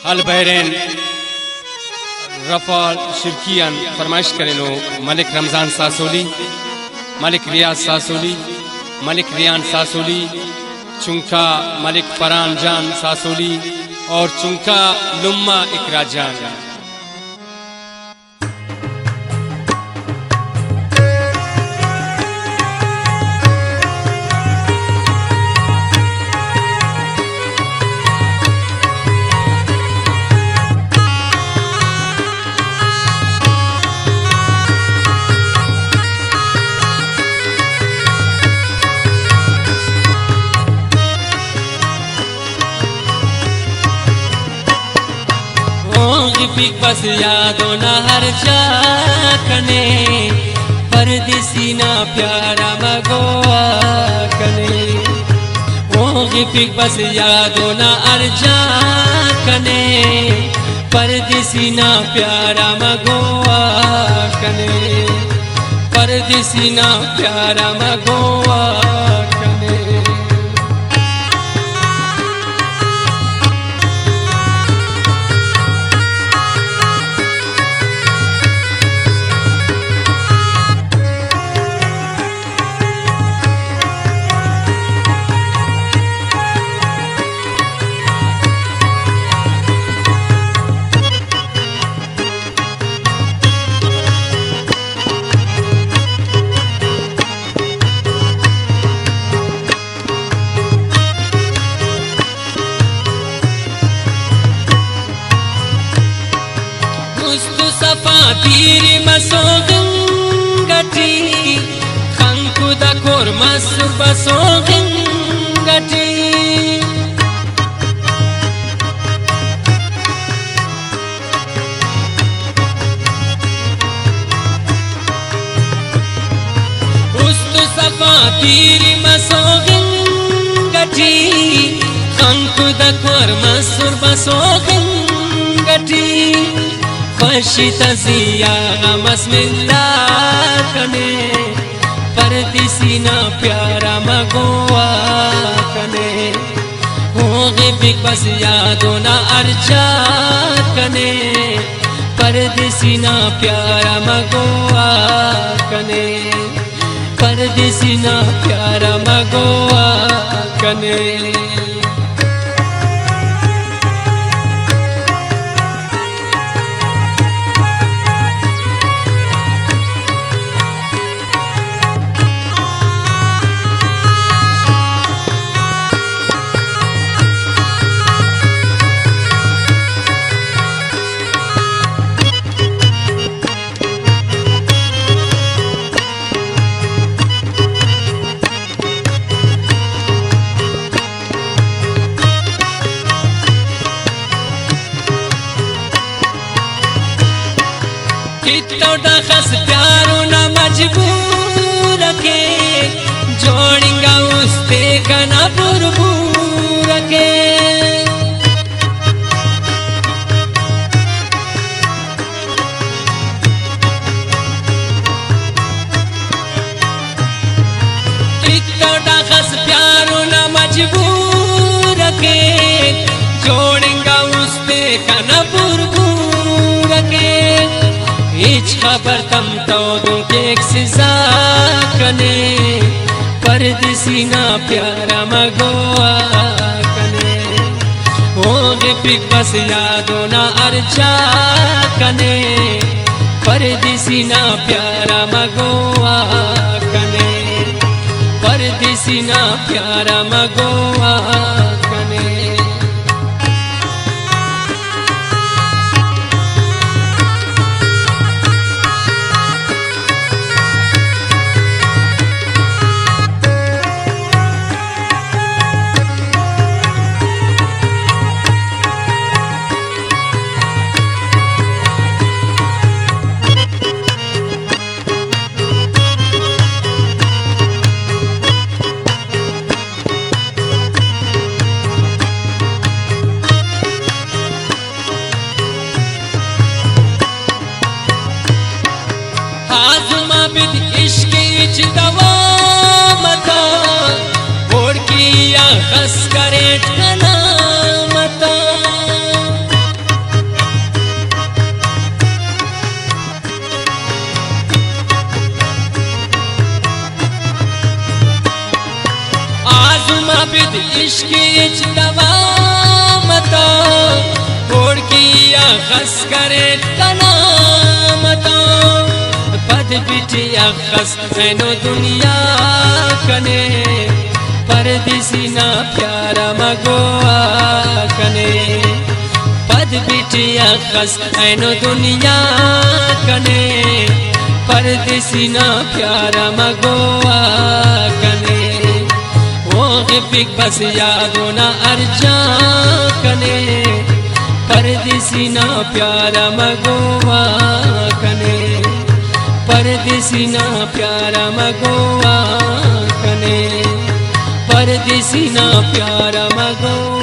हल Bahrain Rafale शिरकियान फरमाइश Carreno Malik Ramzan Sasoli, Malik रियाज सासोली, मलिक रियान सासोली, चुंका मलिक फरान जान सासोली और चुंका लुम्मा इकरा जान। बिग बस यादों ना हर कने परदेसी ना प्यारा मगोआ कने। ओ बिग बस यादों ना हर कने परदेसी ना प्यारा मगोआ कने, परदेसी ना प्यारा मगोआ कने। Sapatiri masogin gati kanku da kormas basogin gati ustu sapatiri masogin gati kanku da kormas basogin gati खुशी तजिया मस्मिल्ला कने परदेसी ना प्यारा मगोआ कने। होगे बिग बस यादों ना अर्जा कने परदेसी ना प्यारा मगोआ कने, परदेसी ना प्यारा मगोआ कने। कितोड़ा खस प्यारो ना मजबूर के जोड़ेंगा उसते कना बुरबूर के। कितोड़ा खस प्यारो ना मजबूर के जोड़ेंगा उसते कना बुरबूर के। इच खबर तम तो दूं के एक सिजा कने परदेसी ना प्यारा मगोआ कने। होगे बिग बस यादों ना अर्जा कने परदेसी ना प्यारा मगोआ कने, परदेसी ना प्यारा मगोआ कने। इश्क इच दवा मता और किया खस करे ठना मता। इश्क इच दवा मता ओढ़ किया खस करे कना मता पद बिटिया खस मैनो दुनिया कने परदेसी ना प्यारा मगोआ कने पद बिटिया खस मैनो दुनिया कने परदेसी ना प्यारा मगोआ कने वो बिग बस यादो ना अर्जा कने परदेसी ना प्यारा मगोआ कने परदेसी ना प्यारा मगोआ कने परदेसी ना प्यारा मगोआ।